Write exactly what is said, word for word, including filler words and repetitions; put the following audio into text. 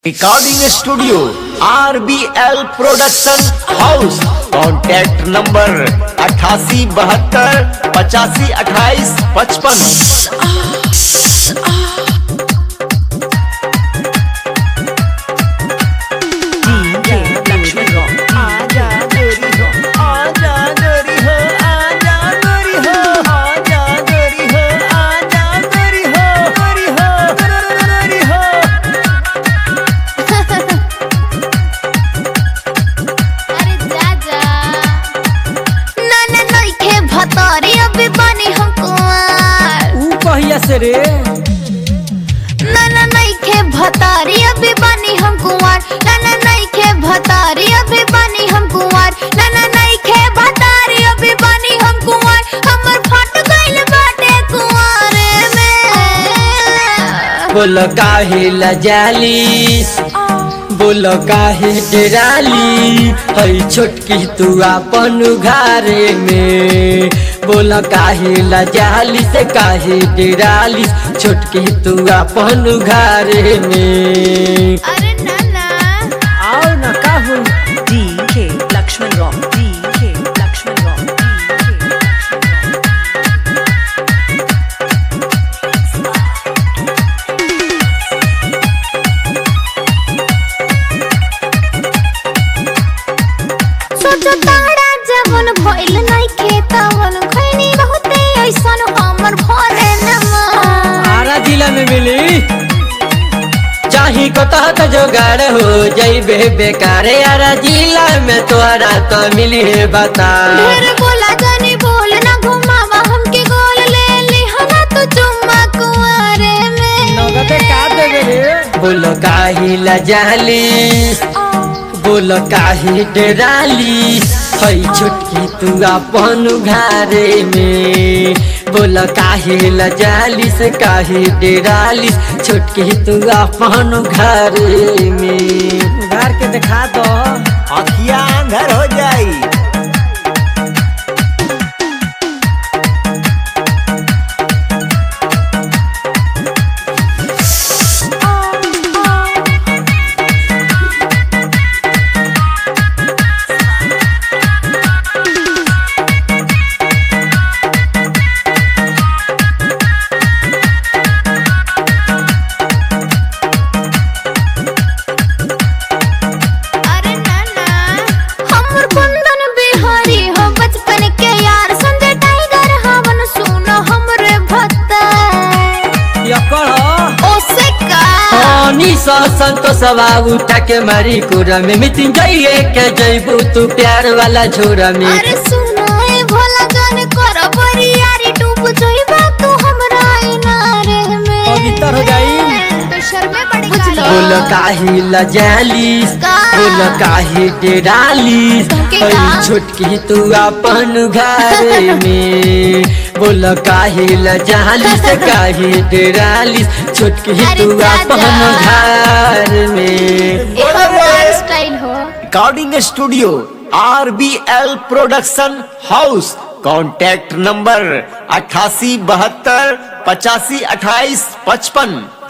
Recording studio R B L production house. Contact number अठासी बहत्तर पचासी अट्ठाईस पचपन। से रे नाना नहीं खे भतारी अभी बानी हम कुंवार। नाना नहीं खे भतारी अभी बानी हम कुंवार। नाना नहीं खे भतारी अभी बानी हम कुंवार। हमर फट गइल बाटे कुंवारे में। बोल काहे लजाली बोल काहे डराली हई छोटकी तू अपन घरे में। बोल काहे लजाली से काहे डराली छोटकी तू अपन घरे में। अरे नाना आओ ना कहूँ D K Lakshman Rock D K Lakshman Rock D K Lakshman सोचो ताड़ा जवन भइल नहीं खेतावन खैनी बहुते ऐसन हमर भरे नमा। आरा जिला में मिली चाही को तहत जोगाड़ हो जइबे बेकारे। आरा जिला में तोरा तो मिली है बता। ढेर बोला जानी बोल ना घुमावा हमके गोल ले ली हना तू चुम्मा कुंवारे में। नगद का देबे रे बोल काहे लजाली बोल काहे डराली हई छोटकी तू अपन घरे में। बोल काहे लजाली से काहे डराली छोटकी तू अपन घरे में। घर के दिखा दो अखिया अंधर हो जाई। अरे नाना हमर बंधन बिहारी हो बचपन के यार संजय टाइगर हवन सुनो हमरे भत्ता। यकर ओसे का पानी सा संतोष बाबू के मारी कुरा में मितिन जाइए के जइबू तू प्यार वाला झोरा में। अरे सुनो ए भोला जान कर बरियारी डूब जइबा तू हमरा इनारे में। पवित्र हो जाई। तो शर्मे पड़ बुझलो बोल काहे लजाली का? बोल काहे डराली धोखे हई का? छोटकी तू अपन घरे में। बोल काहे लजाली से काहे डराली छोटकी अरे तू जा अपन जा। घर में। ए हमार स्टाइल हो। Recording studio R B L production house. Contact number अठासी बहत्तर पचासी अट्ठाईस पचपन।